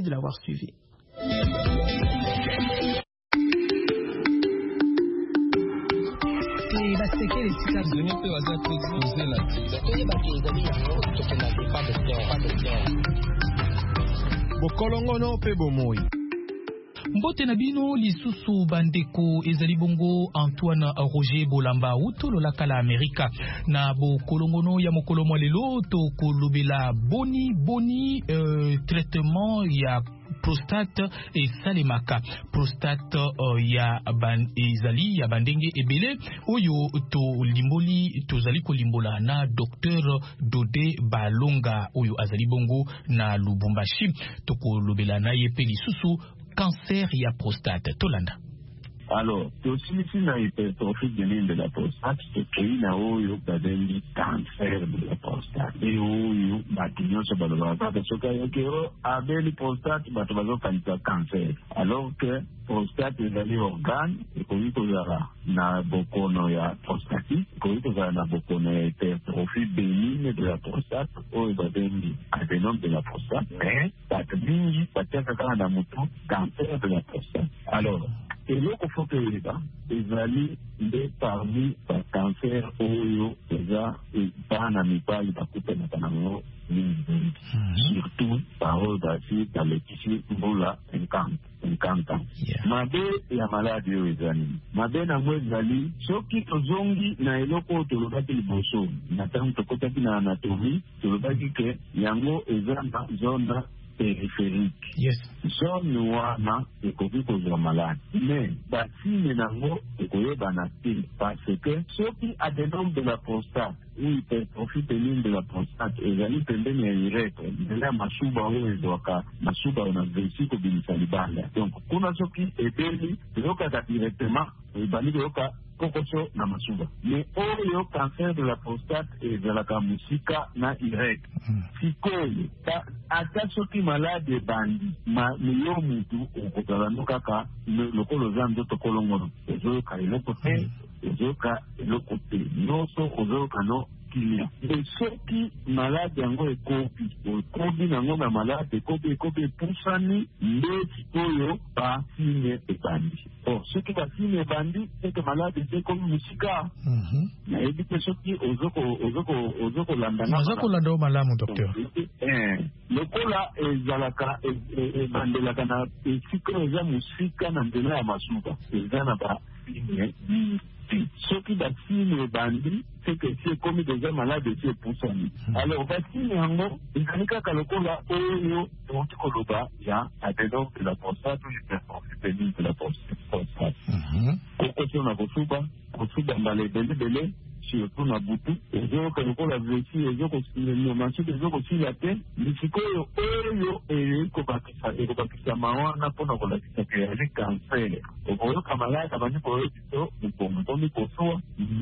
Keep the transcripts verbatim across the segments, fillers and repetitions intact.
de l'avoir suivi. Bokolongono pe bomoi. Mbote na bino lisusu bandeko ezali bongo Antoine Roger Bolamba utolo la kala Amerika na bo kolongono ya mokolo mwa lelo to kolobela boni boni euh, traitement ya prostate et salemaka prostate uh, ya ban ezali ya bandenge ebele oyo to limboli tozali kolimbola na docteur Dodé Balonga oyo azali bongo na Lubumbashi to kolobela na ye pe lisusu cancer ya prostate tolanda. Alors, tosilisi na hypertrophie bénigne de la prostate, tokei na oyo babengi cancer de la prostate. E oyo bato nyonso balobaka kaka soki ayoki o abeli prostate bato bazokanisa cancer. Alors que prostate ezali organe ekoki kozala na bokono ya prostatique, ekoki kozala na bokono ya hypertrophie bénigne de la prostate oyo babengi adénome de la prostate. Mais bato mingi batiaka kaka na motu cancer de la prostate. Alors, eloko foto yeba ezali nde parmi ba cancer oyo eza bana mibali bakutanaka nango mingi surtout baoyo basi balekisi mbula cinquante ans. Mabe ya maladi oyo eza nini? Mabe nango ezali soki tozongi na eloko oyo tolobaki liboso na ntango tokotaki na anatomie tolobaki ke yango eza na zone périphérique. Yes. Zone wana ekoki kozwa malade. Mais basine nango ekoyebana te parce que soki adénome de la prostate ou hypertrophie bénigne de la prostate ezali pembeni ya urètre nzela ya masuba oyo ezwaka masuba na vessie kobimisa libala. Donc kuna soki ebeli ezokaka directement ebandi koyoka kokoso na masuba. Mais oyo cancer de la prostate ezalaka musika na urètre. Sikoyo ata soki malade ebandi miyo mutu okozala no kaka lokolo za nzoto kolongono ezoyoka eloko te ezoyoka eloko te nyonso ozoyoka no kilia. E soki malade yango ekobi ekobi nango na malade ekobi ekobi epusani nde sikoyo basine ebandi. Or soki basine ebandi seke malade ekobi musika nayebi te soki ozokolanda ozokolanda o malamu docteur. Lokola ezalaka ebandelaka na esika eza musika na nzela ya masuba eza na basine soki basine ebandi seke si ekomi deja malade esi epusani. Alors basine yango ezali kaka lokola oyo toki koloba ya adénome de la prostate ou hypertrophie bénigne de la prostate. Kokoso na kosuba kosuba mbala ebelebele surtout na butu ezoyoka lokola vessie ezokosila ezokosila te lisikoyo oyo ekobakisa mawana mpona kolakisa ke yali cancer okoyoka malade abandi koyokiso mokongo tomi kosuwa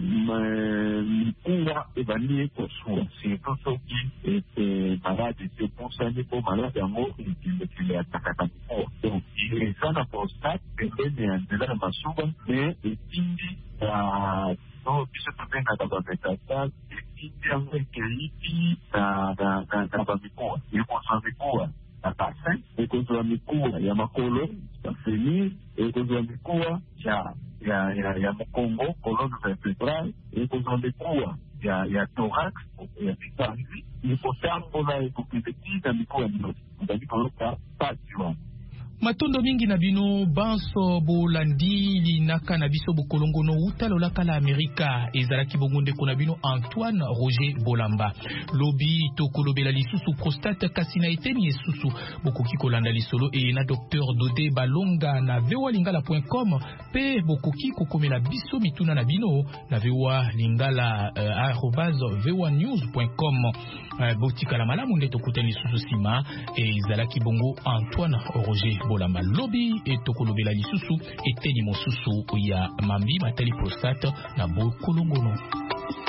mikuwa ebandi ekosuwa surtout soki malade esepusani mpo malade yango ekilekile atakaka mikuwa. Donc eza na prostate pembeni ya nzela ya masuba me etindi no biso tobengaka bametastase etindi yango ekeyibi na bamikuwa ekozwa mikuwa na basin ekozwa mikuwa ya makolo bafenir ekozwa mikuwa ya mokongo colonne vertébrale ekozwa mikuwa ya thorax ya mikanzi ekotambola ekokileki na mikuwa nyonso ezali koyoka pasi wana. Matondo mingi na bino banso bolandi linaka na biso bokolongono utalo la kala Amerika ezalaki bongonde kona bino Antoine Roger Bolamba lobi to kolobela lisusu prostate kasina eteni esusu bokoki kolanda lisolo e na docteur Dodé Balonga na v o a lingala point com pe bokoki kokomela biso mituna na bino na v o a lingala uh, arobase v o a news point com uh, botika la malamu nde tokutani lisusu sima ezalaki bongo Antoine Roger Bolamba lobi et tokolobela lisusu eteni mosusu ya mambi matali prostate na bokolongono.